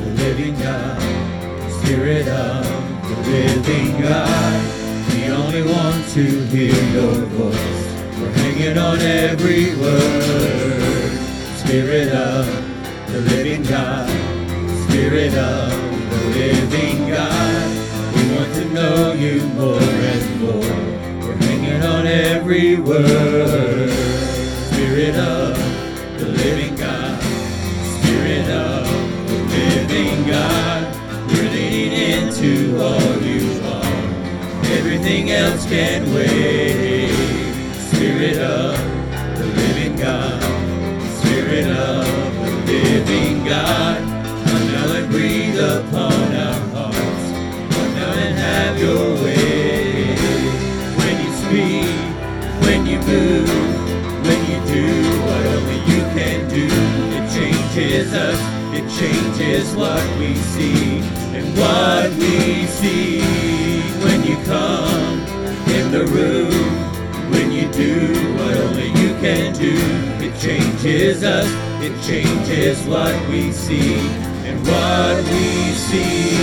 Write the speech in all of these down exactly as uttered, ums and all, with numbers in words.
the living God, Spirit of the living God. We only want to hear your voice. We're hanging on every word. Spirit of the living God, Spirit of the living God. We want to know you more and more. We're hanging on every word. Spirit of the living God, Spirit of the living God. We're leaning into all you are. Everything else can wait. Spirit of the living God, Spirit of the living God. Come now and breathe upon our hearts. Come now and have your way. When you speak, when you move, when you do what only you can do, it changes us, it changes what we see and what we see. When you come in the room, when you do what only you can do, it changes us, it changes what we see and what we see.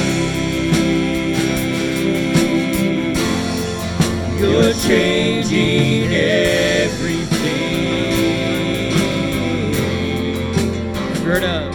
You're changing everything. Spirit of,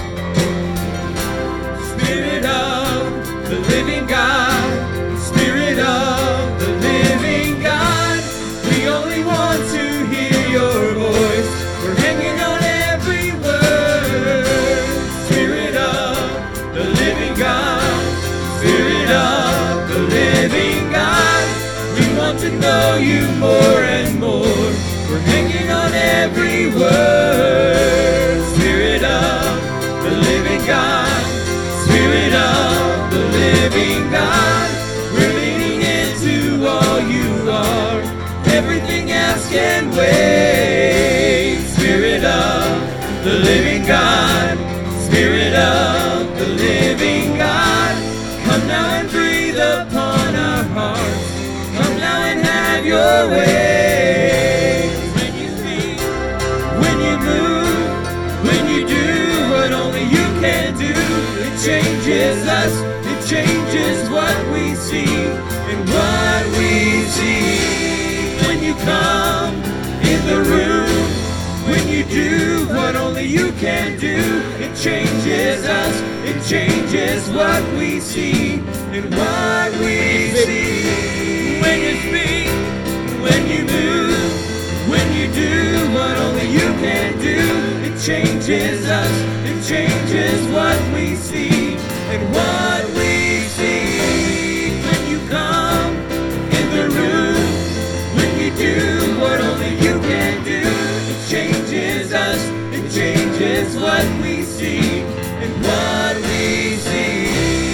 Spirit of the living God, Spirit of the living God. We only want to hear your voice. We're hanging on every word. Spirit of the living God, Spirit of the living God. We want to know you more and more. We're hanging on every word. Spirit of the living God, Spirit of the living God. We're leaning into all you are. Everything else can wait. Spirit of the living God, Spirit of the living God. Come now and breathe upon our hearts. Come now and have your way. When you speak, when you move, when you do what only you can do, it changes us, it changes what we see and what we see. When you come in the room, when you do what only you can do, it changes us, it changes what we see and what we see. When you speak, when you move, when you do what only you can do, it changes us, it changes what we see and what we see. When you come in the room, when you do what only you can do, it changes us, it changes what we see and what we see.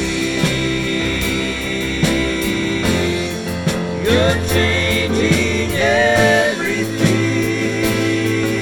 You're changing everything.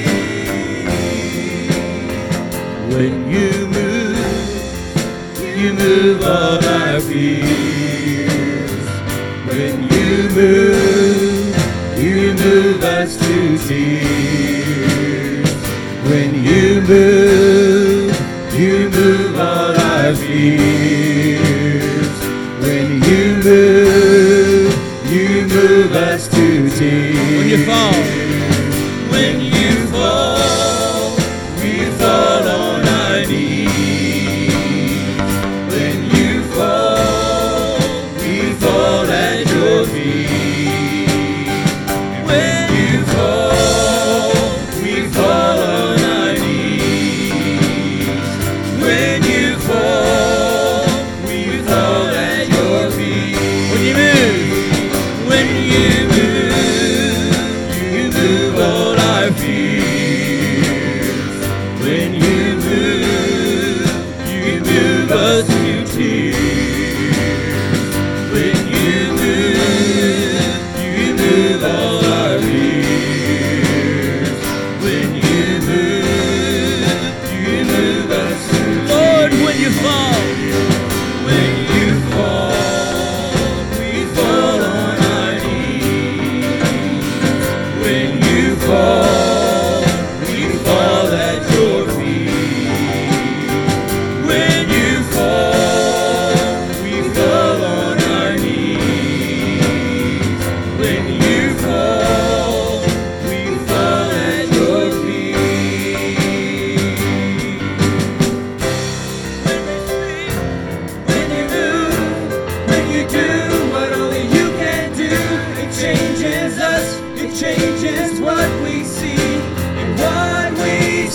When you move, you move all our fears. When you move, you move us to tears. When you move, you move all our fears. When you move, you move us to tears. When you fall, when you fall, we fall on our knees. When you fall, we fall at your feet. When you fall, we fall on our knees. When you fall, we fall at your feet. When you move, when you move, you move all our fears. When you move, you move us to tears. When you move, you move all our fears. When you move, you move us to tears. Lord, when you fall, when you fall, we fall on our knees. When you fall, we fall at your feet. When you fall,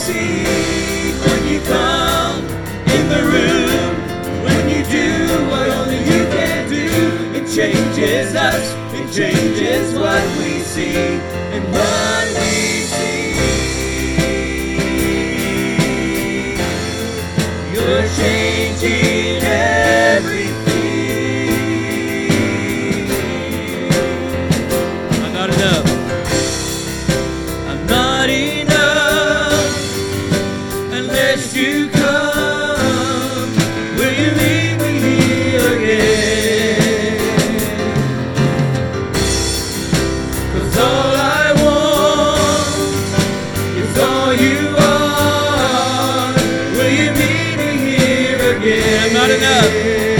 see when you come in the room, when you do what only you can do. It changes us, it changes what we see and what we see. You're changing everything. I'm not enough. I'm not enough unless you come. Will you leave me here again? 'Cause all I want is all you are. Will you meet me here again? I'm not enough.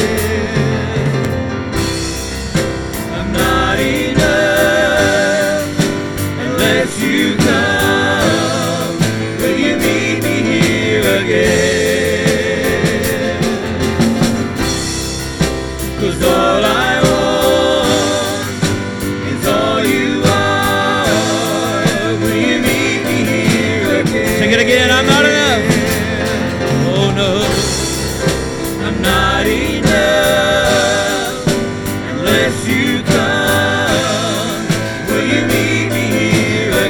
I'm not enough unless you come. Will you meet me here again? 'Cause all I want is all you are. Will you meet me here again? Sing it again. I'm not enough. Oh no, I'm not enough unless you come. Will you meet me here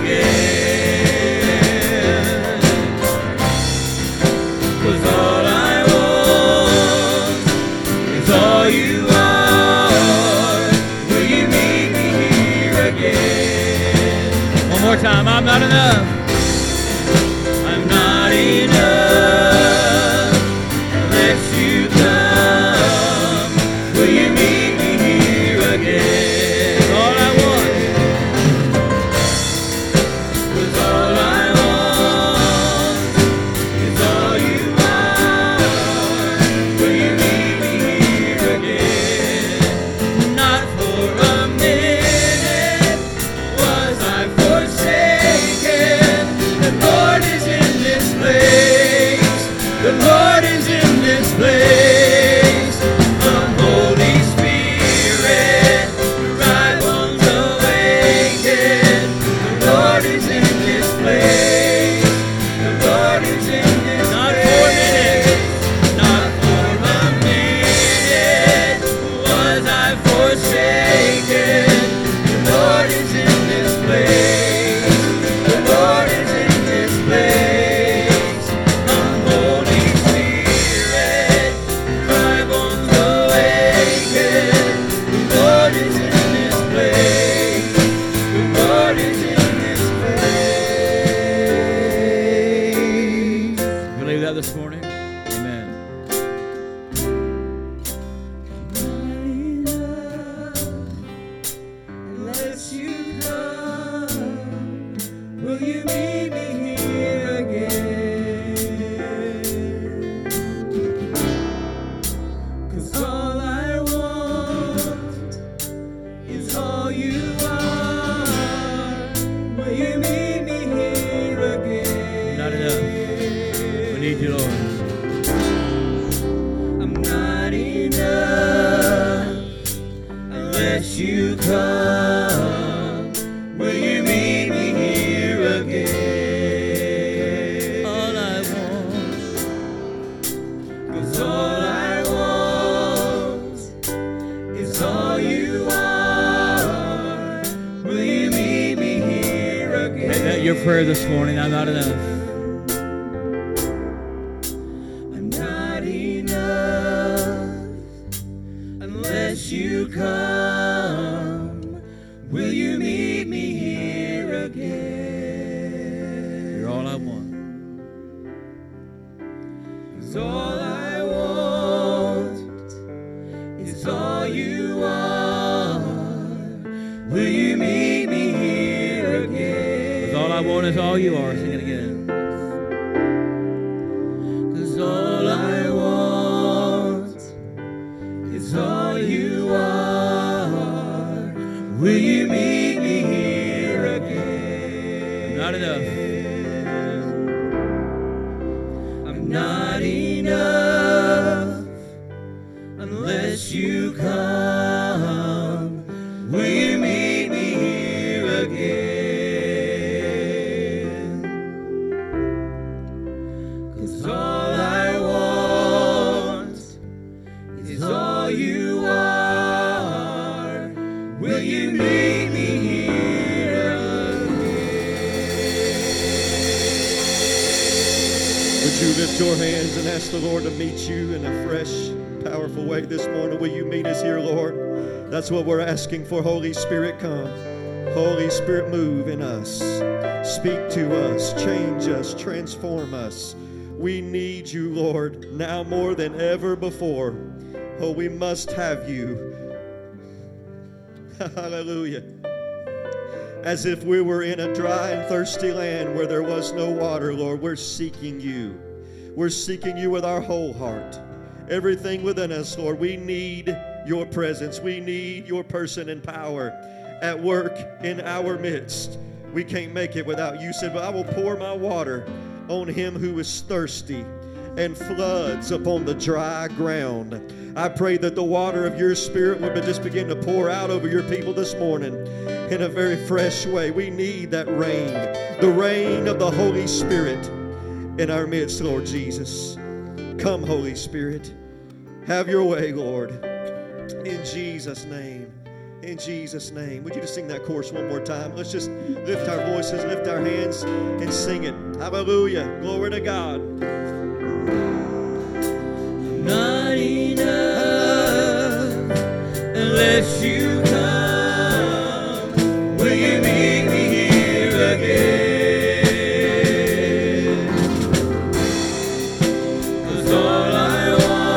again? 'Cause all I want is all you are. Will you meet me here again? One more time. I'm not enough. I'm not enough unless you come. Will you meet me here again? All I want is all I want is all you are. Will you meet me here again? Not for a minute was I forsaken. The Lord is in this place. The Lord is in this place. Come, Holy Spirit, dry bones awaken. The Lord is in this place. The Lord is in this Not place. For a minute. Not for a minute was I forsaken. The Lord is in this place. The Lord is in this place. Come, Holy Spirit, dry bones awaken. The Lord is in this place. The Lord is in this place. You believe that this morning? Amen. Unless you come, will you meet me here again? 'Cause all I want is all you are. Will you meet me here again? Not enough. We need you, Lord. I'm not enough unless you come. Will you meet me here again? All I want, 'cause all I want is all you are. Will you meet me here again? Make that your prayer this morning. I'm not enough. I'm not enough unless you come. Will you meet me here again? You're all I want. 'Cause all I want is all you are. Will you meet me here again? 'Cause all I want is all you are. Sing it again. 'Cause all I want is all you are. Will you meet me here again? Not enough. I'm not enough unless you come. Will you meet me here again? lift your hands and ask the Lord to meet you in a fresh, powerful way this morning. Will you meet us here, Lord? That's what we're asking for. Holy Spirit, come. Holy Spirit, move in us. Speak to us, change us, transform us. We need you, Lord, now more than ever before. Oh, we must have you. Hallelujah. As if we were in a dry and thirsty land where there was no water, Lord, we're seeking you. We're seeking you with our whole heart. Everything within us, Lord, we need your presence. We need your person and power at work in our midst. We can't make it without you. You said, but I will pour my water on him who is thirsty and floods upon the dry ground. I pray that the water of your Spirit would just begin to pour out over your people this morning in a very fresh way. We need that rain, the rain of the Holy Spirit in our midst, Lord Jesus. Come, Holy Spirit. Have your way, Lord. In Jesus' name. In Jesus' name. Would you just sing that chorus one more time? Let's just lift our voices, lift our hands, and sing it. Hallelujah. Glory to God. Not enough unless you come. Will you meet me here again? 'Cause all I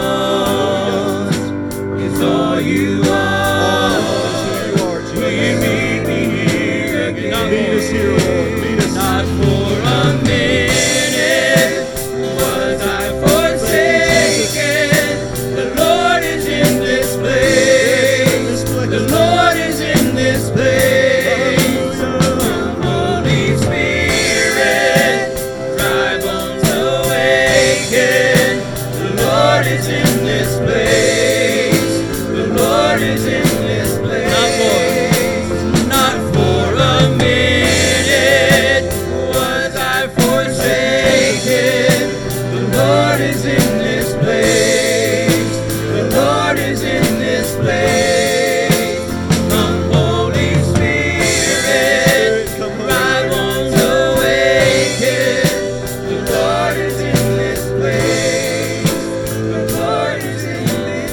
want is all you are. Will you meet me here again? Now meet us here, Lord. Meet us. Not for a minute was I forsaken. The Lord is in this place. The Lord is in this place. Holy Spirit, dry bones awaken. The Lord is in this place. The Lord is in this place. Not for, not for a minute was I forsaken. The Lord is in this place. The Lord is in this place. Come, Holy Spirit, dry bones awaken. The Lord is in this place. The Lord is in this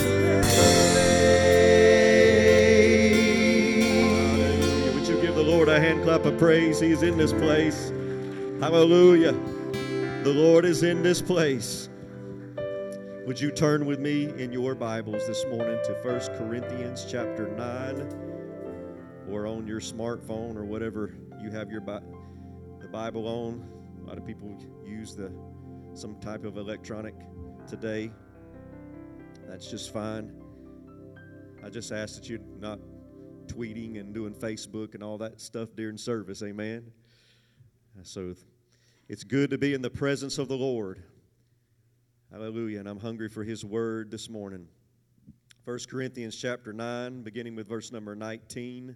place. Would you give the Lord a hand clap of praise? He is in this place. Hallelujah. The Lord is in this place. Would you turn with me in your Bibles this morning to First Corinthians chapter nine, or on your smartphone or whatever you have your Bi- the Bible on. A lot of people use the some type of electronic today. That's just fine. I just ask that you're not tweeting and doing Facebook and all that stuff during service. Amen. So it's good to be in the presence of the Lord. Hallelujah. And I'm hungry for his word this morning. First Corinthians chapter nine, beginning with verse number nineteen.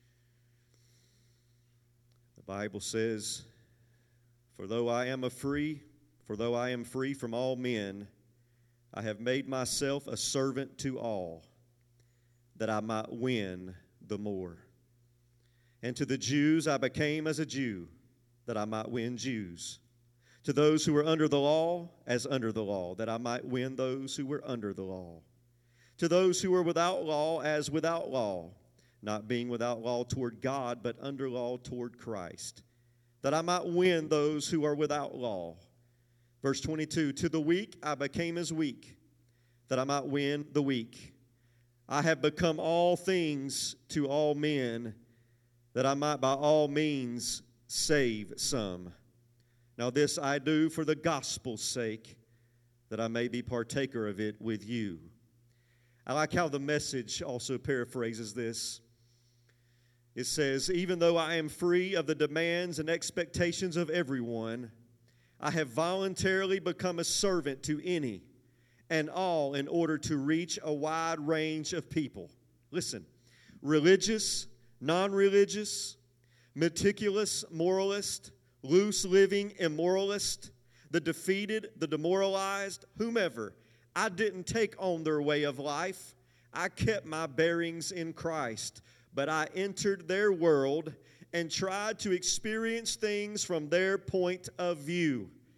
The Bible says, For though I am a free, for though I am free from all men, I have made myself a servant to all, that I might win the more. And to the Jews I became as a Jew, that I might win Jews. To those who were under the law, as under the law, that I might win those who were under the law. To those who were without law, as without law, not being without law toward God, but under law toward Christ, that I might win those who are without law. Verse twenty-two, to the weak I became as weak, that I might win the weak. I have become all things to all men, that I might by all means save some. Now this I do for the gospel's sake, that I may be partaker of it with you. I like how the Message also paraphrases this. It says, even though I am free of the demands and expectations of everyone, I have voluntarily become a servant to any and all in order to reach a wide range of people. Listen, religious, non-religious, meticulous, moralist, loose-living, immoralist, the defeated, the demoralized, whomever. I didn't take on their way of life. I kept my bearings in Christ, but I entered their world and tried to experience things from their point of view.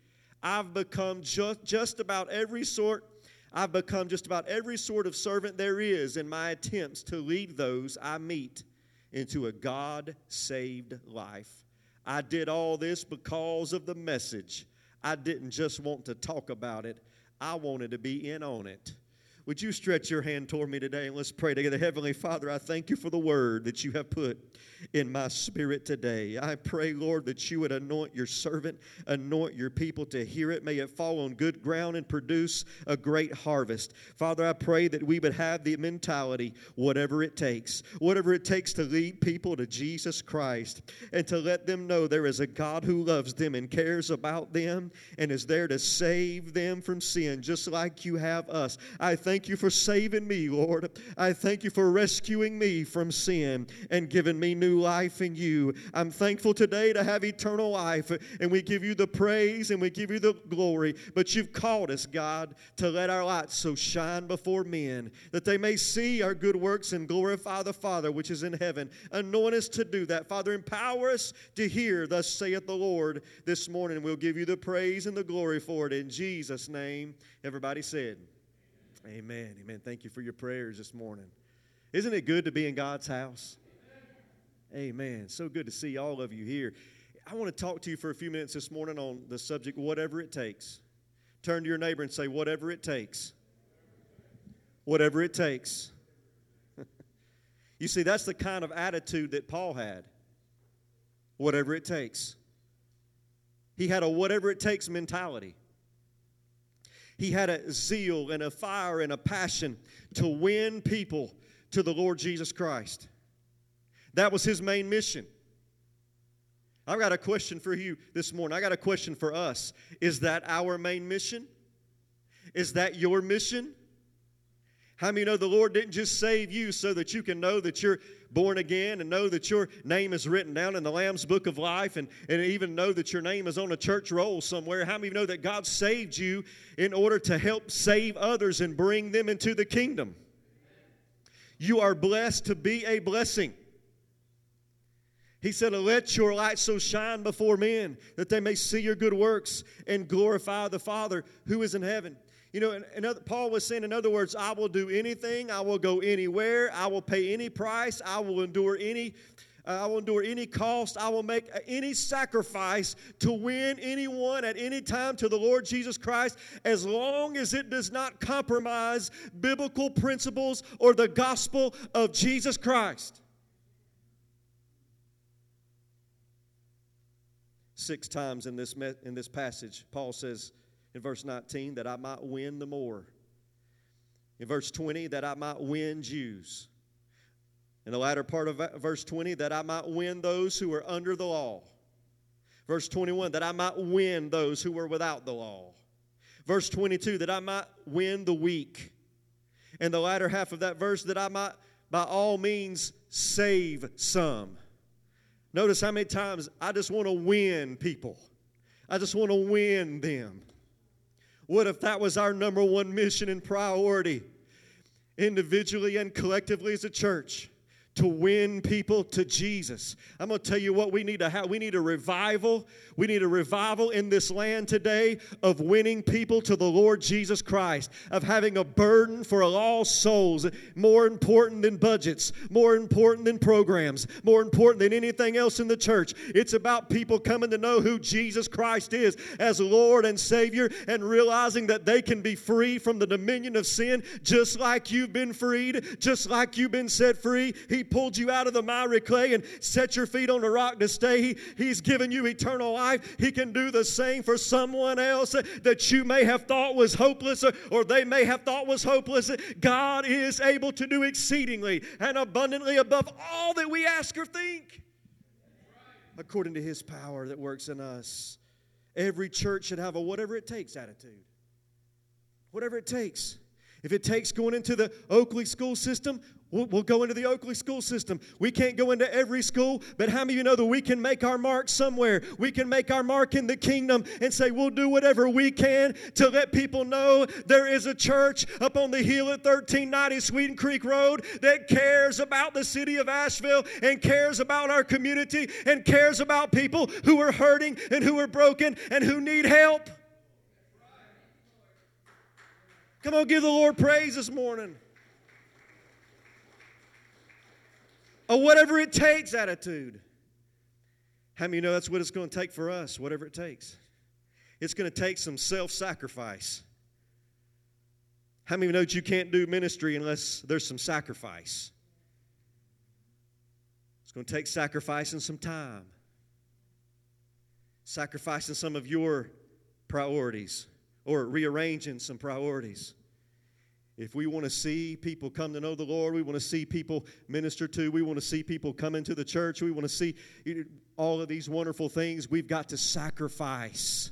I've become just, just about every sort I've become just about every sort of servant there is in my attempts to lead those I meet into a God-saved life. I did all this because of the message. I didn't just want to talk about it. I wanted to be in on it. Would you stretch your hand toward me today and let's pray together. Heavenly Father, I thank you for the word that you have put in my spirit today. I pray, Lord, that you would anoint your servant, anoint your people to hear it. May it fall on good ground and produce a great harvest. Father, I pray that we would have the mentality, whatever it takes, whatever it takes to lead people to Jesus Christ and to let them know there is a God who loves them and cares about them and is there to save them from sin, just like you have us. I thank you for saving me, Lord. I thank you for rescuing me from sin and giving me new life in you. I'm thankful today to have eternal life, and we give you the praise and we give you the glory. But you've called us, God, to let our lights so shine before men that they may see our good works and glorify the Father which is in heaven. Anoint us to do that. Father, empower us to hear, thus saith the Lord, this morning. We'll give you the praise and the glory for it. In Jesus' name, everybody said, amen. Amen. Thank you for your prayers this morning. Isn't it good to be in God's house? Amen. So good to see all of you here. I want to talk to you for a few minutes this morning on the subject, whatever it takes. Turn to your neighbor and say, whatever it takes. Whatever it takes. You see, that's the kind of attitude that Paul had. Whatever it takes. He had a whatever it takes mentality. He had a zeal and a fire and a passion to win people to the Lord Jesus Christ. That was his main mission. I've got a question for you this morning. I got a question for us. Is that our main mission? Is that your mission? How many know the Lord didn't just save you so that you can know that you're born again and know that your name is written down in the Lamb's Book of Life and, and even know that your name is on a church roll somewhere? How many know that God saved you in order to help save others and bring them into the kingdom? You are blessed to be a blessing. He said, let your light so shine before men that they may see your good works and glorify the Father who is in heaven. You know, and, and other, Paul was saying, in other words, I will do anything. I will go anywhere. I will pay any price. I will endure any uh, I will endure any cost. I will make any sacrifice to win anyone at any time to the Lord Jesus Christ, as long as it does not compromise biblical principles or the gospel of Jesus Christ. Six times in this, in this passage, Paul says in verse nineteen that I might win the more. In verse twenty, that I might win Jews. In the latter part of verse twenty, that I might win those who are under the law. Verse twenty-one, that I might win those who are without the law. Verse twenty-two, that I might win the weak. And the latter half of that verse, that I might by all means save some. Notice how many times I just want to win people. I just want to win them. What if that was our number one mission and priority, individually and collectively as a church? To win people to Jesus. I'm going to tell you what we need to have. We need a revival. We need a revival in this land today of winning people to the Lord Jesus Christ, of having a burden for lost souls, more important than budgets, more important than programs, more important than anything else in the church. It's about people coming to know who Jesus Christ is as Lord and Savior and realizing that they can be free from the dominion of sin just like you've been freed, just like you've been set free. He pulled you out of the miry clay and set your feet on the rock to stay. He, he's given you eternal life. He can do the same for someone else that you may have thought was hopeless or, or they may have thought was hopeless. God is able to do exceedingly and abundantly above all that we ask or think, according to His power that works in us. Every church should have a whatever it takes attitude. Whatever it takes. If it takes going into the Oakley school system, we'll, we'll go into the Oakley school system. We can't go into every school, but how many of you know that we can make our mark somewhere? We can make our mark in the kingdom and say we'll do whatever we can to let people know there is a church up on the hill at thirteen ninety Sweden Creek Road that cares about the city of Asheville and cares about our community and cares about people who are hurting and who are broken and who need help. Come on, give the Lord praise this morning. A whatever it takes attitude. How many know that's what it's going to take for us, whatever it takes? It's going to take some self-sacrifice. How many know that you can't do ministry unless there's some sacrifice? It's going to take sacrifice and some time. Sacrificing some of your priorities or rearranging some priorities. If we want to see people come to know the Lord, we want to see people minister to, we want to see people come into the church, we want to see all of these wonderful things, we've got to sacrifice.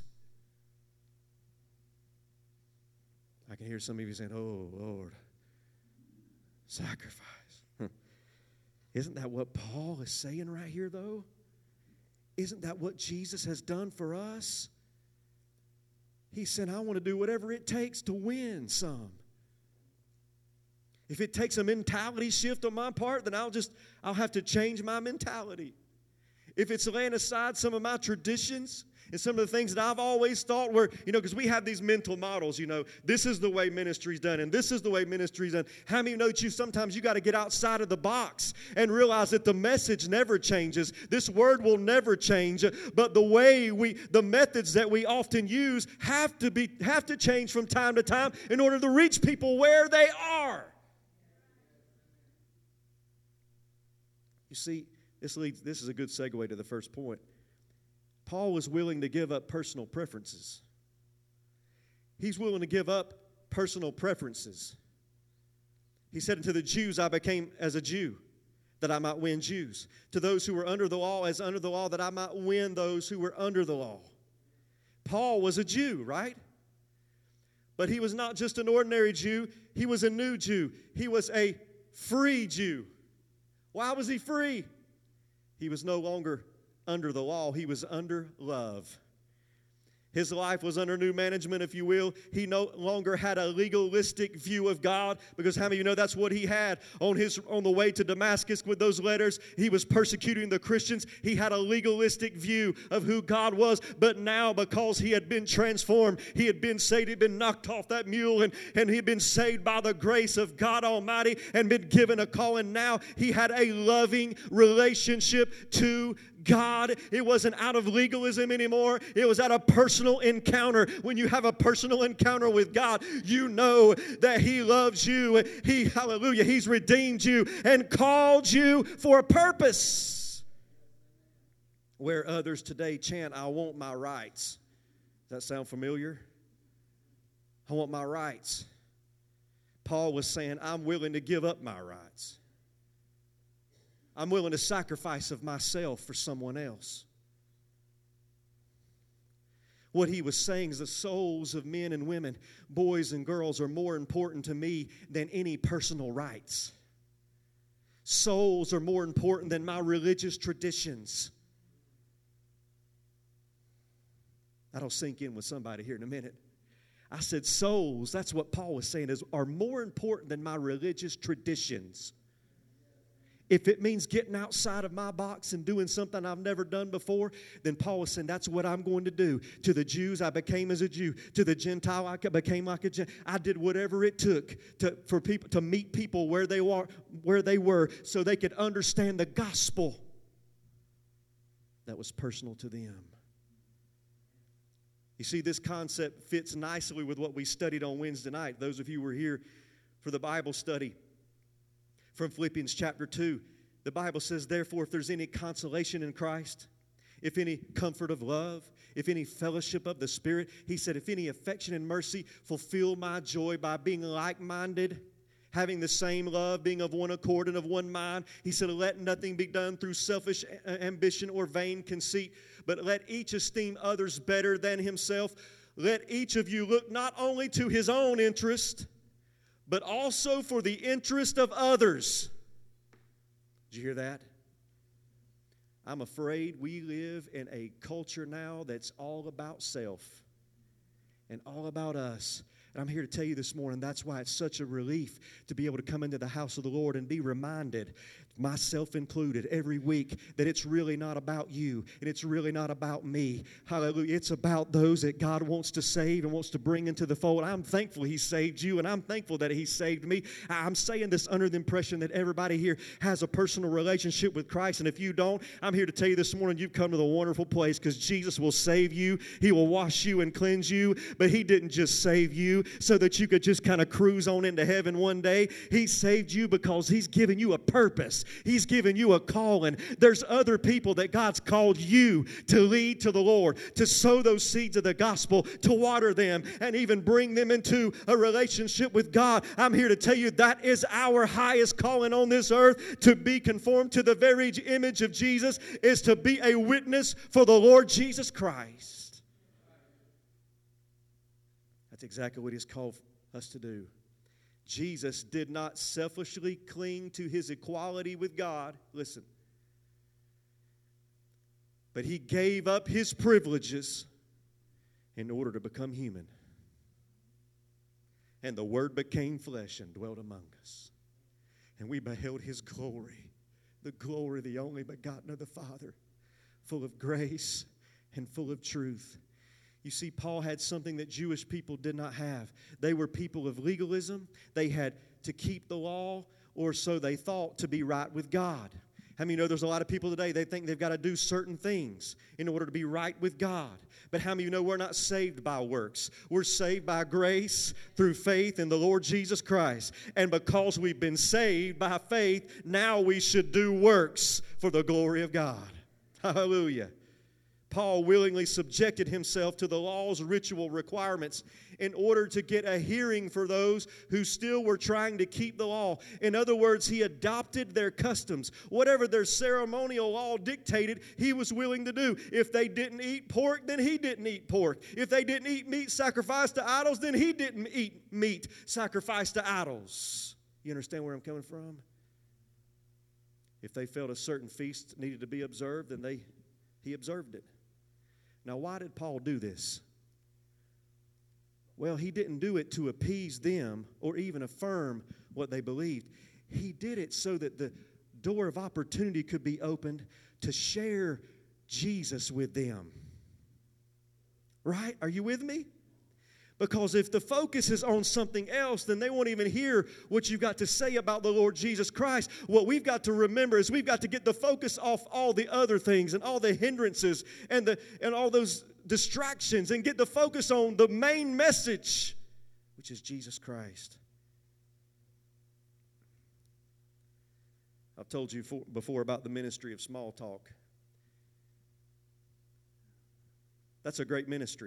I can hear some of you saying, oh, Lord, sacrifice. Isn't that what Paul is saying right here, though? Isn't that what Jesus has done for us? He said, I want to do whatever it takes to win some. If it takes a mentality shift on my part, then I'll just, I'll have to change my mentality. If it's laying aside some of my traditions and some of the things that I've always thought were, you know, because we have these mental models, you know, this is the way ministry's done and this is the way ministry's done. How many know that you sometimes you got to get outside of the box and realize that the message never changes. This word will never change, but the way we, the methods that we often use have to be, have to change from time to time in order to reach people where they are. You see, this leads, this is a good segue to the first point. Paul was willing to give up personal preferences. He's willing to give up personal preferences. He said, to the Jews I became as a Jew, that I might win Jews. To those who were under the law, as under the law, that I might win those who were under the law. Paul was a Jew, right? But he was not just an ordinary Jew. He was a new Jew. He was a free Jew. Why was he free? He was no longer under the law. He was under love. His life was under new management, if you will. He no longer had a legalistic view of God, because how many of you know that's what he had on his on the way to Damascus with those letters? He was persecuting the Christians. He had a legalistic view of who God was, but now because he had been transformed, he had been saved, he'd been knocked off that mule, and, and he had been saved by the grace of God Almighty and been given a call, and now he had a loving relationship to God. It wasn't out of legalism anymore. It was out of personal encounter. When you have a personal encounter with God, you know that he loves you. He, hallelujah, he's redeemed you and called you for a purpose. Where others today chant, I want my rights. Does that sound familiar? I want my rights. Paul was saying, I'm willing to give up my rights. I'm willing to sacrifice of myself for someone else. What he was saying is the souls of men and women, boys and girls, are more important to me than any personal rights. Souls are more important than my religious traditions. That'll sink in with somebody here in a minute. I said souls, that's what Paul was saying, is are more important than my religious traditions. If it means getting outside of my box and doing something I've never done before, then Paul was saying, that's what I'm going to do. To the Jews, I became as a Jew. To the Gentile, I became like a Gentile. I did whatever it took to, for people to meet people where they were, where they were, so they could understand the gospel that was personal to them. You see, this concept fits nicely with what we studied on Wednesday night. Those of you who were here for the Bible study. From Philippians chapter two, the Bible says, therefore, if there's any consolation in Christ, if any comfort of love, if any fellowship of the Spirit, he said, if any affection and mercy, fulfill my joy by being like-minded, having the same love, being of one accord and of one mind. He said, let nothing be done through selfish ambition or vain conceit, but let each esteem others better than himself. Let each of you look not only to his own interest, but also for the interest of others. Did you hear that? I'm afraid we live in a culture now that's all about self and all about us. And I'm here to tell you this morning, that's why it's such a relief to be able to come into the house of the Lord and be reminded, myself included, every week that it's really not about you and it's really not about me. Hallelujah. It's about those that God wants to save and wants to bring into the fold. I'm thankful He saved you, and I'm thankful that He saved me. I'm saying this under the impression that everybody here has a personal relationship with Christ, and if you don't, I'm here to tell you this morning, you've come to the wonderful place, because Jesus will save you. He will wash you and cleanse you, but He didn't just save you so that you could just kind of cruise on into heaven one day. He saved you because He's given you a purpose. He's given you a calling. There's other people that God's called you to lead to the Lord, to sow those seeds of the gospel, to water them, and even bring them into a relationship with God. I'm here to tell you that is our highest calling on this earth, to be conformed to the very image of Jesus, is to be a witness for the Lord Jesus Christ. That's exactly what He's called us to do. Jesus did not selfishly cling to His equality with God. Listen. But He gave up His privileges in order to become human. And the Word became flesh and dwelt among us. And we beheld His glory, the glory of the only begotten of the Father, full of grace and full of truth. You see, Paul had something that Jewish people did not have. They were people of legalism. They had to keep the law, or so they thought, to be right with God. How many know there's a lot of people today, they think they've got to do certain things in order to be right with God? But how many of you know we're not saved by works? We're saved by grace through faith in the Lord Jesus Christ. And because we've been saved by faith, now we should do works for the glory of God. Hallelujah. Paul willingly subjected himself to the law's ritual requirements in order to get a hearing for those who still were trying to keep the law. In other words, he adopted their customs. Whatever their ceremonial law dictated, he was willing to do. If they didn't eat pork, then he didn't eat pork. If they didn't eat meat sacrificed to idols, then he didn't eat meat sacrificed to idols. You understand where I'm coming from? If they felt a certain feast needed to be observed, then they he observed it. Now, why did Paul do this? Well, he didn't do it to appease them or even affirm what they believed. He did it so that the door of opportunity could be opened to share Jesus with them. Right? Are you with me? Because if the focus is on something else, then they won't even hear what you've got to say about the Lord Jesus Christ. What we've got to remember is we've got to get the focus off all the other things and all the hindrances and the and all those distractions, and get the focus on the main message, which is Jesus Christ. I've told you before about the ministry of small talk. That's a great ministry.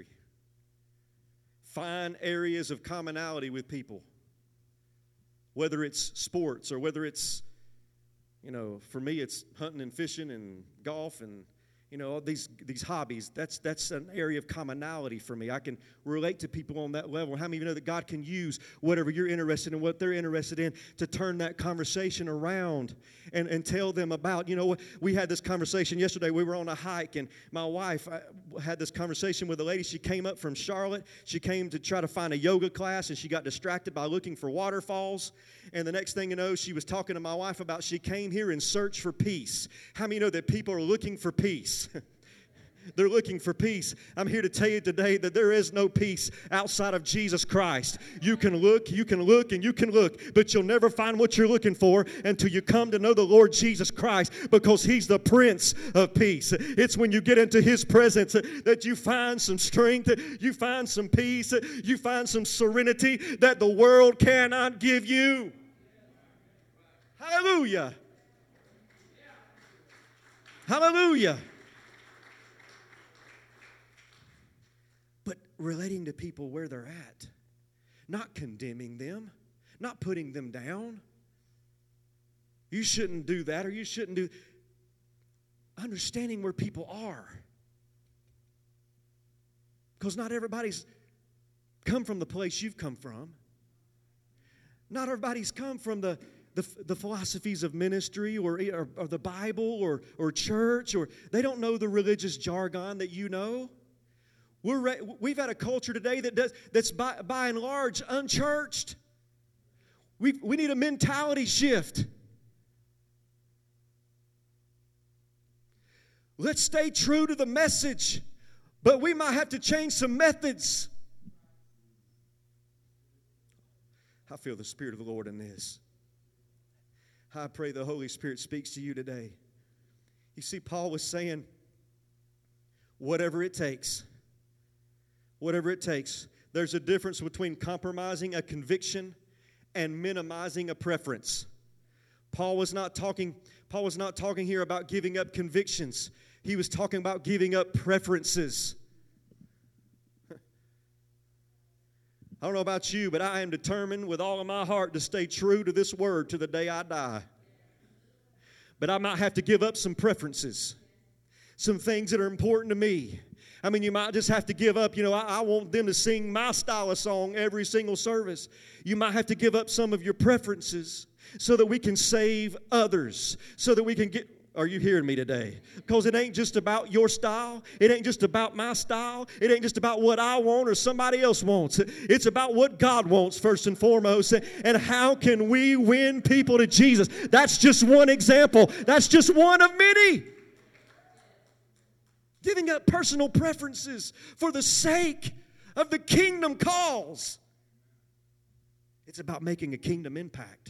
Find areas of commonality with people, whether it's sports or whether it's, you know, for me it's hunting and fishing and golf and, you know, these these hobbies. That's that's an area of commonality for me. I can relate to people on that level. How many of you know that God can use whatever you're interested in, what they're interested in, to turn that conversation around and, and tell them about, you know, we had this conversation yesterday. We were on a hike, and my wife I had this conversation with a lady. She came up from Charlotte. She came to try to find a yoga class, and she got distracted by looking for waterfalls. And the next thing you know, she was talking to my wife about she came here in search for peace. How many know that people are looking for peace? They're looking for peace. I'm here to tell you today that there is no peace outside of Jesus Christ. You can look, you can look, and you can look, but you'll never find what you're looking for until you come to know the Lord Jesus Christ, because He's the Prince of Peace. It's when you get into His presence that you find some strength, you find some peace, you find some serenity that the world cannot give you. Hallelujah. Hallelujah. But relating to people where they're at, not condemning them, not putting them down. You shouldn't do that, or you shouldn't do. Understanding where people are. Because not everybody's come from the place you've come from. Not everybody's come from the The, the philosophies of ministry or, or, or the Bible or, or church, or they don't know the religious jargon that you know. We're re- we've had a culture today that does that's by, by and large unchurched. We we need a mentality shift. Let's stay true to the message, but we might have to change some methods. I feel the Spirit of the Lord in this. I pray the Holy Spirit speaks to you today. You see, Paul was saying, whatever it takes, whatever it takes. There's a difference between compromising a conviction and minimizing a preference. Paul was not talking, Paul was not talking here about giving up convictions. He was talking about giving up preferences. I don't know about you, but I am determined with all of my heart to stay true to this word to the day I die. But I might have to give up some preferences, some things that are important to me. I mean, you might just have to give up, you know, I, I want them to sing my style of song every single service. You might have to give up some of your preferences so that we can save others, so that we can get... Are you hearing me today? Because it ain't just about your style. It ain't just about my style. It ain't just about what I want or somebody else wants. It's about what God wants first and foremost. And how can we win people to Jesus? That's just one example. That's just one of many. Giving up personal preferences for the sake of the kingdom cause. It's about making a kingdom impact.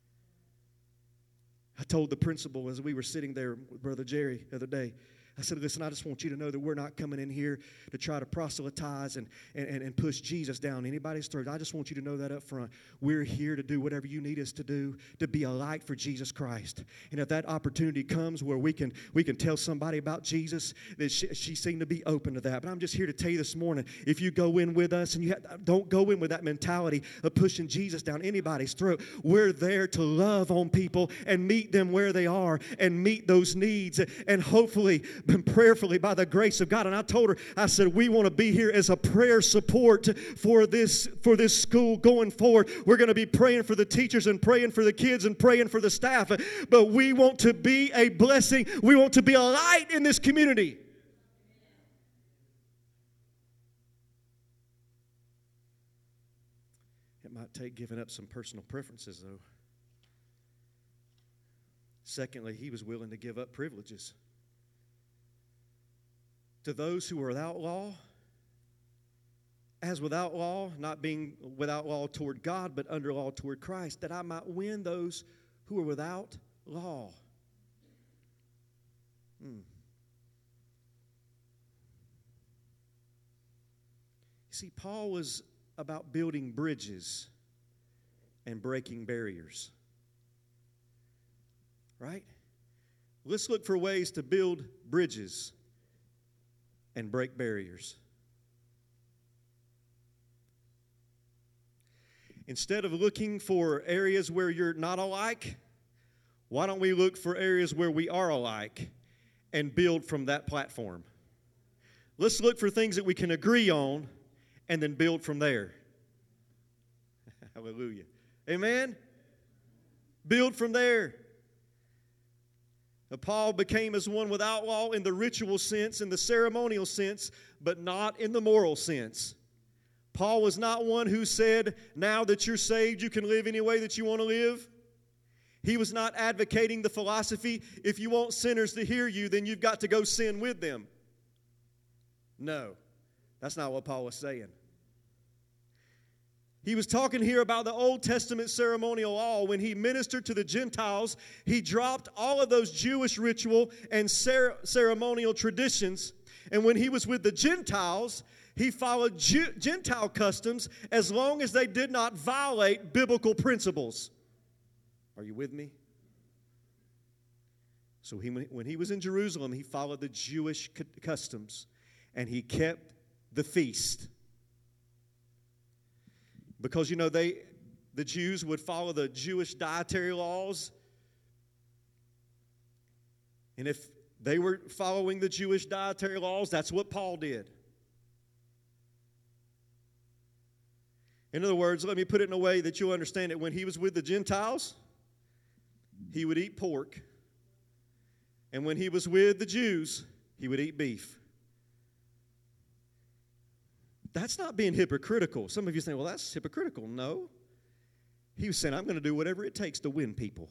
I told the principal as we were sitting there with Brother Jerry the other day, I said, listen, I just want you to know that we're not coming in here to try to proselytize and, and, and push Jesus down anybody's throat. I just want you to know that up front. We're here to do whatever you need us to do to be a light for Jesus Christ. And if that opportunity comes where we can we can tell somebody about Jesus, that she, she seemed to be open to that. But I'm just here to tell you this morning, if you go in with us and you have, don't go in with that mentality of pushing Jesus down anybody's throat. We're there to love on people and meet them where they are and meet those needs and hopefully prayerfully by the grace of God. And I told her, I said, we want to be here as a prayer support for this for this school going forward. We're going to be praying for the teachers and praying for the kids and praying for the staff. But we want to be a blessing. We want to be a light in this community. It might take giving up some personal preferences, though. Secondly, he was willing to give up privileges. To those who are without law, as without law, not being without law toward God, but under law toward Christ, that I might win those who are without law. Hmm. You see, Paul was about building bridges and breaking barriers. Right? Let's look for ways to build bridges and break barriers. Instead of looking for areas where you're not alike, why don't we look for areas where we are alike and build from that platform? Let's look for things that we can agree on and then build from there. Hallelujah. Amen? Build from there. Paul became as one without law in the ritual sense, in the ceremonial sense, but not in the moral sense. Paul was not one who said, now that you're saved, you can live any way that you want to live. He was not advocating the philosophy, if you want sinners to hear you, then you've got to go sin with them. No, that's not what Paul was saying. He was talking here about the Old Testament ceremonial law. When he ministered to the Gentiles, he dropped all of those Jewish ritual and cer- ceremonial traditions. And when he was with the Gentiles, he followed Jew- Gentile customs as long as they did not violate biblical principles. Are you with me? So he, when he was in Jerusalem, he followed the Jewish customs, and he kept the feast. Because, you know, they, the Jews would follow the Jewish dietary laws. And if they were following the Jewish dietary laws, that's what Paul did. In other words, let me put it in a way that you'll understand it. When he was with the Gentiles, he would eat pork. And when he was with the Jews, he would eat beef. That's not being hypocritical. Some of you say, well, that's hypocritical. No. He was saying, I'm going to do whatever it takes to win people.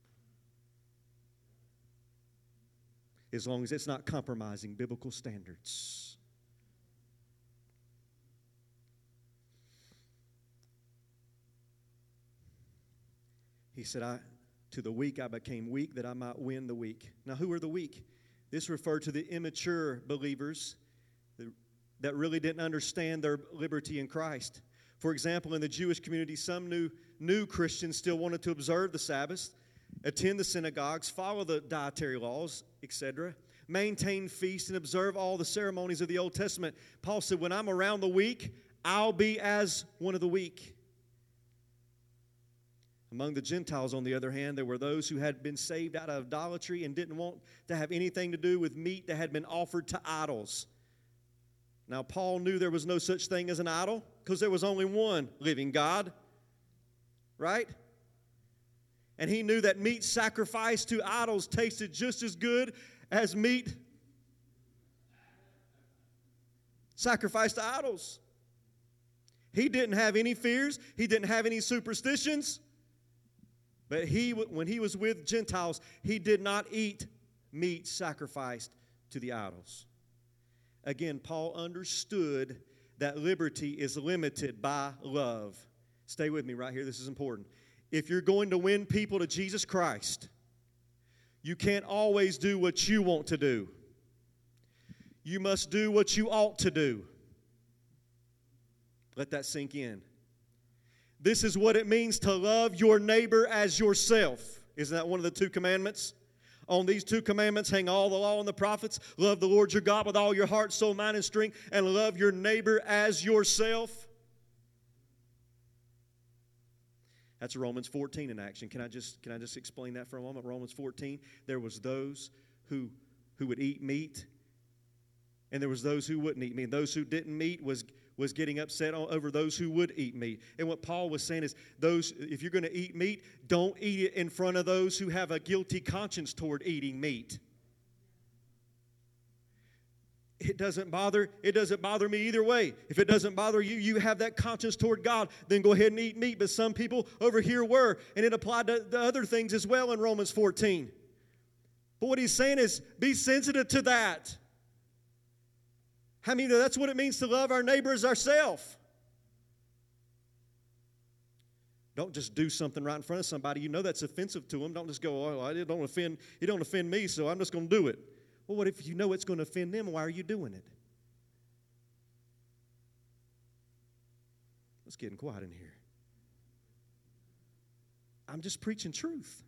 As long as it's not compromising biblical standards. He said, I, to the weak I became weak that I might win the weak. Now, who are the weak? This referred to the immature believers that really didn't understand their liberty in Christ. For example, in the Jewish community, some new, new Christians still wanted to observe the Sabbath, attend the synagogues, follow the dietary laws, et cetera, maintain feasts, and observe all the ceremonies of the Old Testament. Paul said, when I'm around the weak, I'll be as one of the weak. Among the Gentiles, on the other hand, there were those who had been saved out of idolatry and didn't want to have anything to do with meat that had been offered to idols. Now, Paul knew there was no such thing as an idol because there was only one living God, right? And he knew that meat sacrificed to idols tasted just as good as meat sacrificed to idols. He didn't have any fears. He didn't have any superstitions. But he, when he was with Gentiles, he did not eat meat sacrificed to the idols. Again, Paul understood that liberty is limited by love. Stay with me right here. This is important. If you're going to win people to Jesus Christ, you can't always do what you want to do. You must do what you ought to do. Let that sink in. This is what it means to love your neighbor as yourself. Isn't that one of the two commandments? On these two commandments hang all the law and the prophets. Love the Lord your God with all your heart, soul, mind, and strength, and love your neighbor as yourself. That's Romans fourteen in action. Can I just, can I just explain that for a moment? Romans fourteen, there was those who, who would eat meat, and there was those who wouldn't eat meat. And those who didn't eat was was getting upset over those who would eat meat. And what Paul was saying is, those, if you're going to eat meat, don't eat it in front of those who have a guilty conscience toward eating meat. It doesn't bother, it doesn't bother me either way. If it doesn't bother you, you have that conscience toward God, then go ahead and eat meat. But some people over here were, and it applied to the other things as well in Romans fourteen. But what he's saying is, be sensitive to that. How many know that's what it means to love our neighbor as ourselves? Don't just do something right in front of somebody. You know that's offensive to them. Don't just go, oh, it don't offend, it don't offend me, so I'm just going to do it. Well, what if you know it's going to offend them? Why are you doing it? It's getting quiet in here. I'm just preaching truth.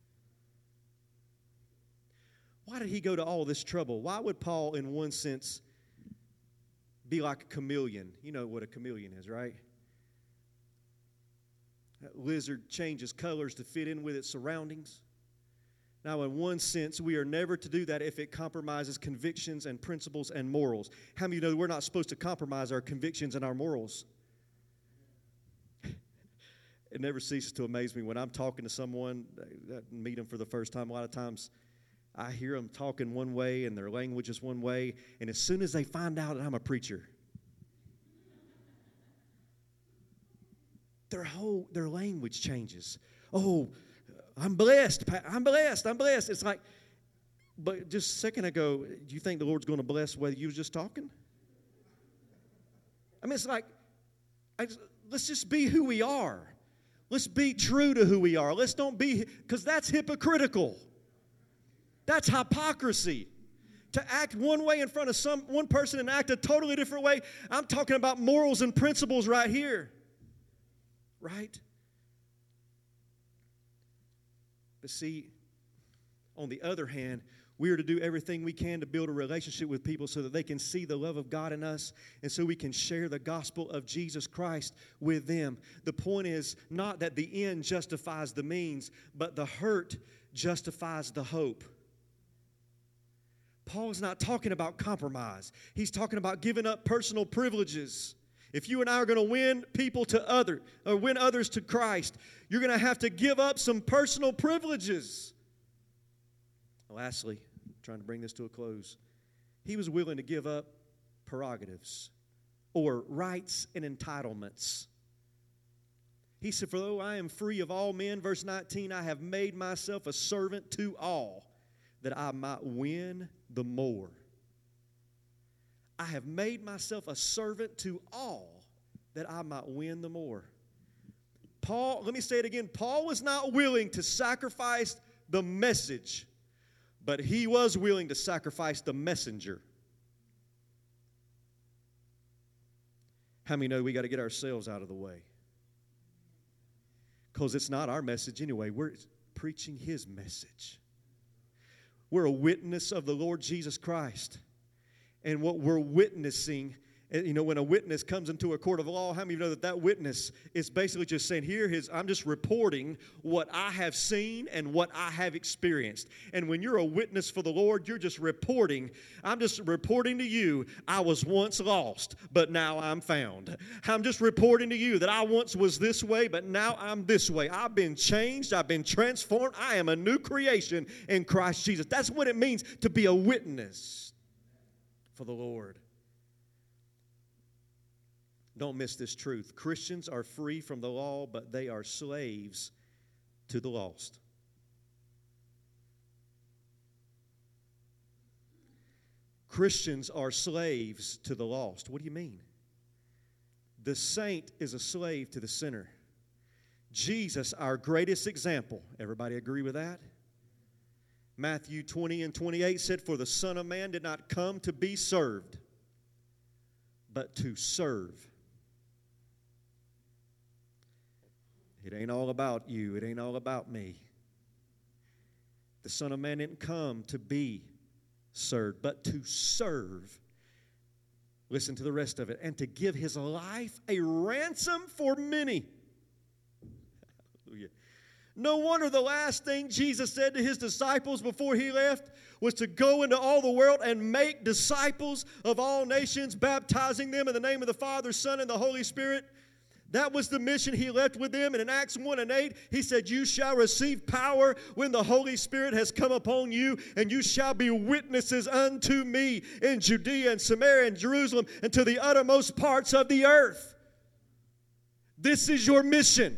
Why did he go to all this trouble? Why would Paul, in one sense, be like a chameleon? You know what a chameleon is, right? That lizard changes colors to fit in with its surroundings. Now, in one sense, we are never to do that if it compromises convictions and principles and morals. How many of you know we're not supposed to compromise our convictions and our morals? It never ceases to amaze me when I'm talking to someone, I meet them for the first time. A lot of times I hear them talking one way and their language is one way, and as soon as they find out that I'm a preacher, their whole, their language changes. Oh, I'm blessed. I'm blessed. I'm blessed. It's like, but just a second ago, do you think the Lord's going to bless whether you were just talking? I mean, it's like, I just, let's just be who we are. Let's be true to who we are. Let's don't be, because that's hypocritical. That's hypocrisy. To act one way in front of some one person and act a totally different way. I'm talking about morals and principles right here. Right? But see, on the other hand, we are to do everything we can to build a relationship with people so that they can see the love of God in us and so we can share the gospel of Jesus Christ with them. The point is not that the end justifies the means, but the hurt justifies the hope. Paul's not talking about compromise. He's talking about giving up personal privileges. If you and I are going to win people to other, or win others to Christ, you're going to have to give up some personal privileges. Lastly, I'm trying to bring this to a close. He was willing to give up prerogatives. or rights and entitlements. He said, for though I am free of all men, verse nineteen, I have made myself a servant to all, that I might win the more. I have made myself a servant to all, that I might win the more. Paul, let me say it again, Paul was not willing to sacrifice the message, but he was willing to sacrifice the messenger. How many know we got to get ourselves out of the way? Because it's not our message anyway. We're preaching his message. We're a witness of the Lord Jesus Christ. And what we're witnessing, you know, when a witness comes into a court of law, how many of you know that that witness is basically just saying, here, his, I'm just reporting what I have seen and what I have experienced. And when you're a witness for the Lord, you're just reporting. I'm just reporting to you, I was once lost, but now I'm found. I'm just reporting to you that I once was this way, but now I'm this way. I've been changed. I've been transformed. I am a new creation in Christ Jesus. That's what it means to be a witness for the Lord. Don't miss this truth. Christians are free from the law, but they are slaves to the lost. Christians are slaves to the lost. What do you mean? The saint is a slave to the sinner. Jesus, our greatest example. Everybody agree with that? Matthew twenty and twenty-eight said, for the Son of Man did not come to be served, but to serve. It ain't all about you. It ain't all about me. The Son of Man didn't come to be served, but to serve. Listen to the rest of it. And to give his life a ransom for many. Hallelujah. No wonder the last thing Jesus said to his disciples before he left was to go into all the world and make disciples of all nations, baptizing them in the name of the Father, Son, and the Holy Spirit. That was the mission he left with them. And in Acts one and eight, he said, you shall receive power when the Holy Spirit has come upon you, and you shall be witnesses unto me in Judea and Samaria and Jerusalem and to the uttermost parts of the earth. This is your mission.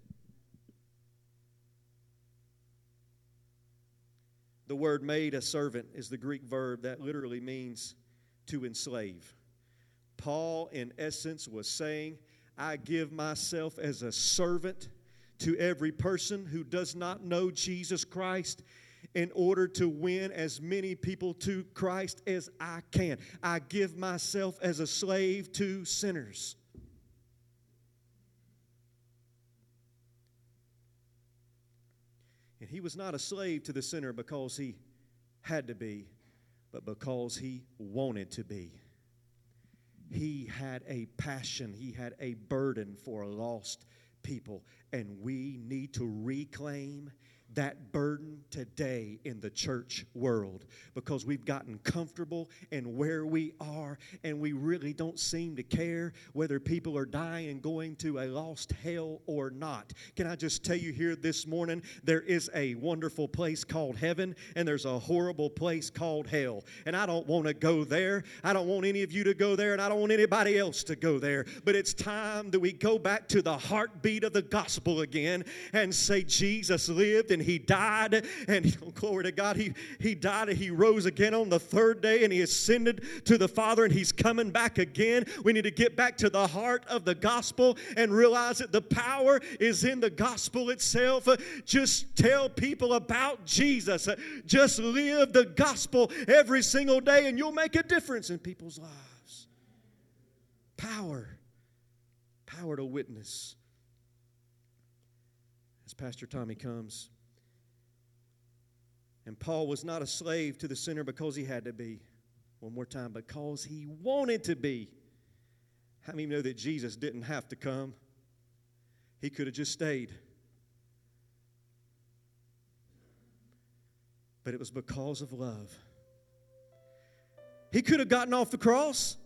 The word made a servant is the Greek verb that literally means to enslave. Paul, in essence, was saying, I give myself as a servant to every person who does not know Jesus Christ in order to win as many people to Christ as I can. I give myself as a slave to sinners. And he was not a slave to the sinner because he had to be, but because he wanted to be. He had a passion, he had a burden for lost people, and we need to reclaim that burden today in the church world, because we've gotten comfortable in where we are, and we really don't seem to care whether people are dying and going to a lost hell or not. Can I just tell you here this morning, there is a wonderful place called heaven, and there's a horrible place called hell, and I don't want to go there. I don't want any of you to go there, and I don't want anybody else to go there, but it's time that we go back to the heartbeat of the gospel again and say Jesus lived and he died, and oh, glory to God, he, he died and he rose again on the third day, and he ascended to the Father, and he's coming back again. We need to get back to the heart of the gospel and realize that the power is in the gospel itself. Just tell people about Jesus. Just live the gospel every single day, and you'll make a difference in people's lives. Power. Power to witness. As Pastor Tommy comes. And Paul was not a slave to the sinner because he had to be. One more time, because he wanted to be. How many know that Jesus didn't have to come? He could have just stayed. But it was because of love. He could have gotten off the cross.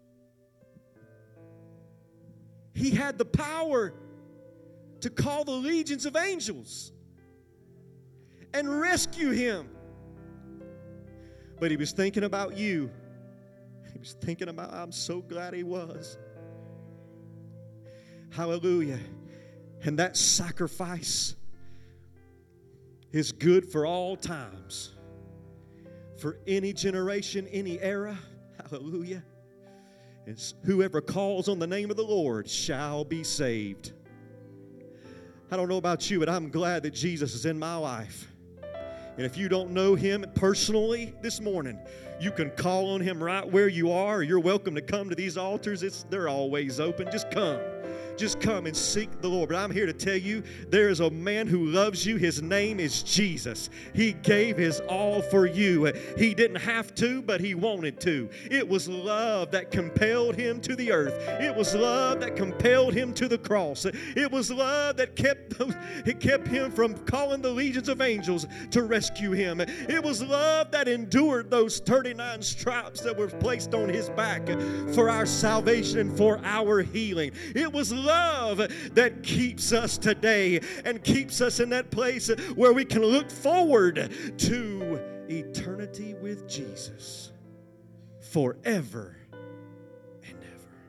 He had the power to call the legions of angels and rescue him. But he was thinking about you. He was thinking about, I'm so glad he was. Hallelujah. And that sacrifice is good for all times, for any generation, any era. Hallelujah. It's whoever calls on the name of the Lord shall be saved. I don't know about you, but I'm glad that Jesus is in my life. And if you don't know him personally this morning, you can call on him right where you are. You're welcome to come to these altars. It's, they're always open. Just come. Just come and seek the Lord. But I'm here to tell you, there is a man who loves you. His name is Jesus. He gave his all for you. He didn't have to, but he wanted to. It was love that compelled him to the earth. It was love that compelled him to the cross. It was love that kept, it kept him from calling the legions of angels to rescue him. It was love that endured those thirty-nine stripes that were placed on his back for our salvation and for our healing. It was love love that keeps us today and keeps us in that place where we can look forward to eternity with Jesus forever and ever.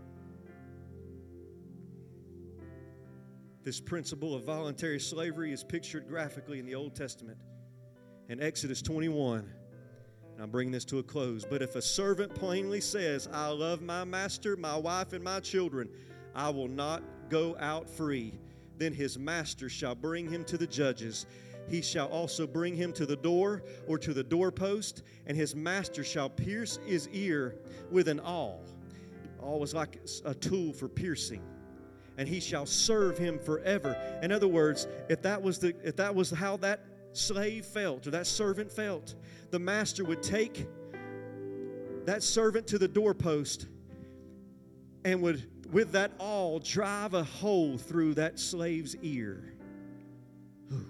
This principle of voluntary slavery is pictured graphically in the Old Testament in Exodus twenty-one. And I'm bringing this to a close. But if a servant plainly says, I love my master, my wife, and my children, I will not go out free. Then his master shall bring him to the judges. He shall also bring him to the door or to the doorpost, and his master shall pierce his ear with an awl. Awl was like a tool for piercing. And he shall serve him forever. In other words, if that was the if that was how that slave felt or that servant felt, the master would take that servant to the doorpost and would, with that awl, drive a hole through that slave's ear. Ooh.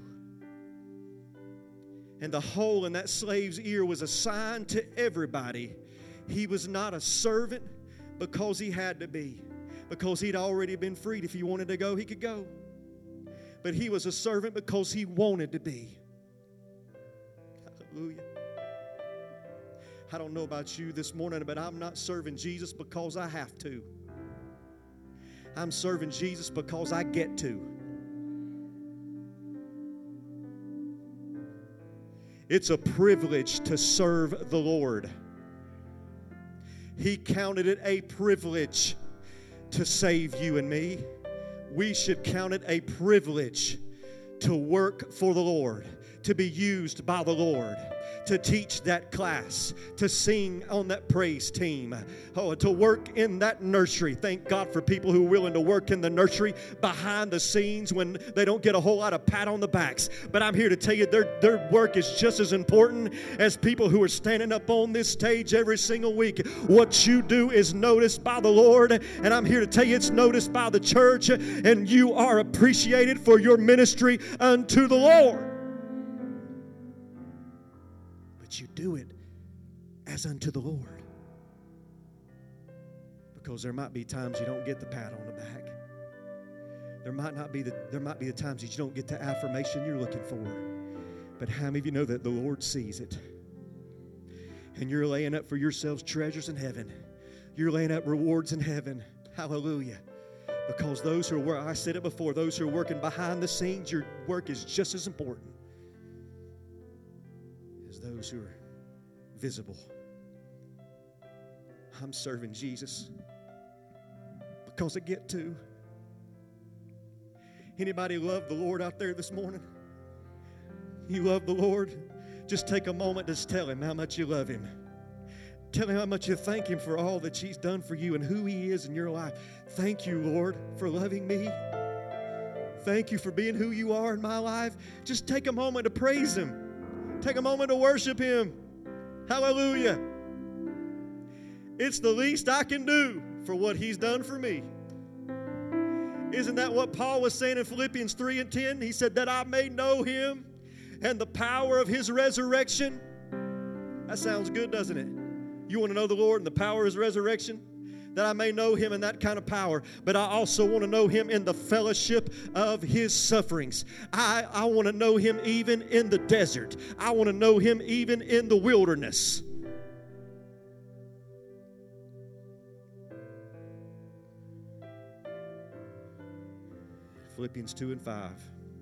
And the hole in that slave's ear was a sign to everybody. He was not a servant because he had to be. Because he'd already been freed. If he wanted to go, he could go. But he was a servant because he wanted to be. Hallelujah. I don't know about you this morning, but I'm not serving Jesus because I have to. I'm serving Jesus because I get to. It's a privilege to serve the Lord. He counted it a privilege to save you and me. We should count it a privilege to work for the Lord, to be used by the Lord, to teach that class, to sing on that praise team, oh, to work in that nursery. Thank God for people who are willing to work in the nursery behind the scenes when they don't get a whole lot of pat on the backs. But I'm here to tell you their, their work is just as important as people who are standing up on this stage every single week. What you do is noticed by the Lord, and I'm here to tell you it's noticed by the church, and you are appreciated for your ministry unto the Lord. You do it as unto the Lord. Because there might be times you don't get the pat on the back. There might not be the there might be the times that you don't get the affirmation you're looking for. But how many of you know that the Lord sees it? And you're laying up for yourselves treasures in heaven. You're laying up rewards in heaven. Hallelujah. Because those who are, I said it before, those who are working behind the scenes, your work is just as important those who are visible. I'm serving Jesus because I get to. Anybody love the Lord out there this morning? You love the Lord? Just take a moment to tell him how much you love him. Tell him how much you thank him for all that he's done for you and who he is in your life. Thank you, Lord, for loving me. Thank you for being who you are in my life. Just take a moment to praise him. Take a moment to worship him. Hallelujah. It's the least I can do for what he's done for me. Isn't that what Paul was saying in Philippians three and ten? He said that I may know him and the power of his resurrection. That sounds good, doesn't it? You want to know the Lord and the power of his resurrection? That I may know him in that kind of power, but I also want to know him in the fellowship of his sufferings. I, I want to know him even in the desert. I want to know him even in the wilderness. Philippians two and five.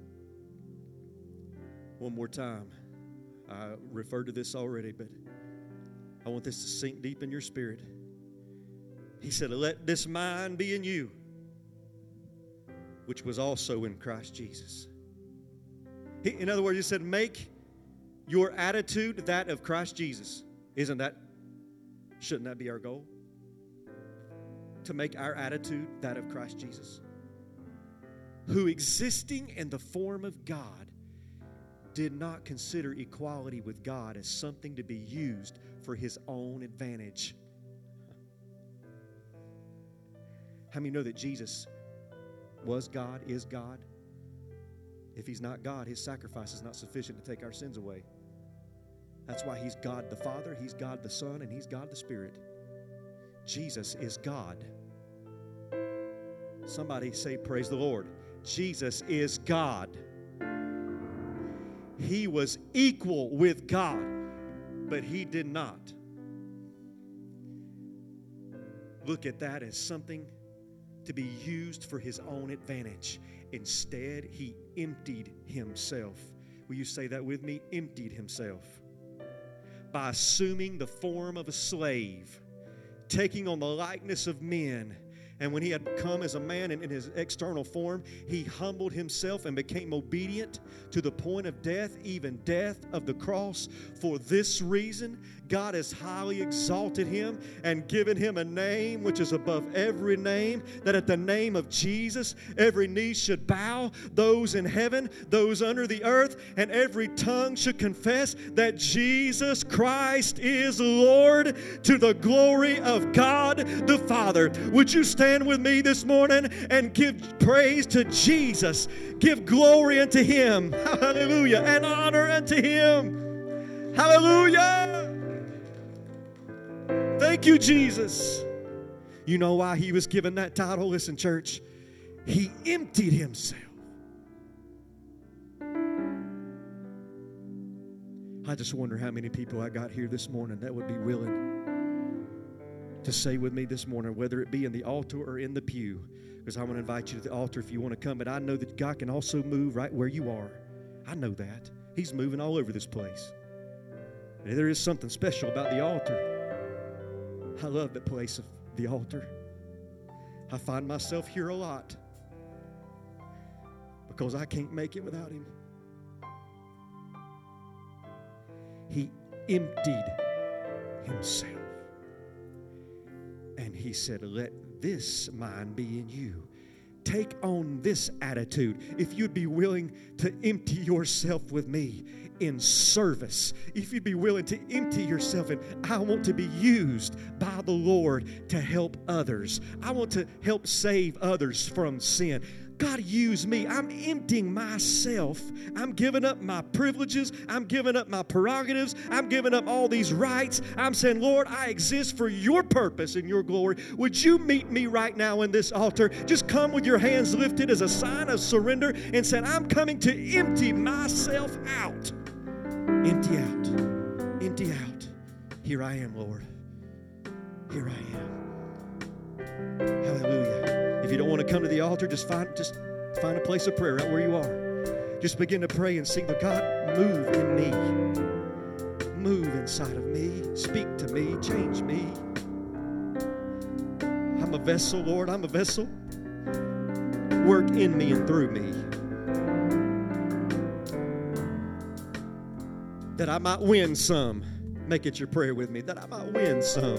One more time. I referred to this already, but I want this to sink deep in your spirit. He said, let this mind be in you, which was also in Christ Jesus. He, in other words, he said, make your attitude that of Christ Jesus. Isn't that, shouldn't that be our goal? To make our attitude that of Christ Jesus, who existing in the form of God, did not consider equality with God as something to be used for his own advantage. How many know that Jesus was God, is God? If he's not God, his sacrifice is not sufficient to take our sins away. That's why he's God the Father, he's God the Son, and he's God the Spirit. Jesus is God. Somebody say, praise the Lord. Jesus is God. He was equal with God, but he did not look at that as something to be used for his own advantage. Instead, he emptied himself. Will you say that with me? Emptied himself. By assuming the form of a slave, taking on the likeness of men. And when he had come as a man in, in his external form, he humbled himself and became obedient to the point of death, even death of the cross. For this reason, God has highly exalted him and given him a name which is above every name, that at the name of Jesus, every knee should bow, those in heaven, those under the earth, and every tongue should confess that Jesus Christ is Lord, to the glory of God the Father. Would you stand with me this morning and give praise to Jesus? Give glory unto him. Hallelujah. And honor unto him. Hallelujah. Thank you, Jesus. You know why he was given that title? Listen, church. He emptied himself. I just wonder how many people I got here this morning that would be willing to say with me this morning, whether it be in the altar or in the pew, because I want to invite you to the altar if you want to come. But I know that God can also move right where you are. I know that. He's moving all over this place. And there is something special about the altar. I love the place of the altar. I find myself here a lot because I can't make it without him. He emptied himself. And he said, let this mind be in you. Take on this attitude. If you'd be willing to empty yourself with me in service, if you'd be willing to empty yourself, and I want to be used by the Lord to help others. I want to help save others from sin. God, use me. I'm emptying myself. I'm giving up my privileges. I'm giving up my prerogatives. I'm giving up all these rights. I'm saying, Lord, I exist for your purpose and your glory. Would you meet me right now in this altar? Just come with your hands lifted as a sign of surrender and say, I'm coming to empty myself out. Empty out. Empty out. Here I am, Lord. Here I am. Hallelujah. If you don't want to come to the altar, just find just find a place of prayer right where you are. Just begin to pray and sing, God, move in me. Move inside of me. Speak to me. Change me. I'm a vessel, Lord. I'm a vessel. Work in me and through me, that I might win some. Make it your prayer with me. That I might win some.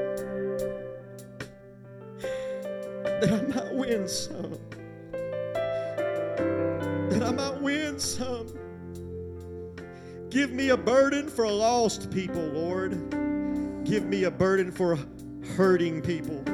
That I might win some. That I might win some. Give me a burden for lost people, Lord. Give me a burden for hurting people.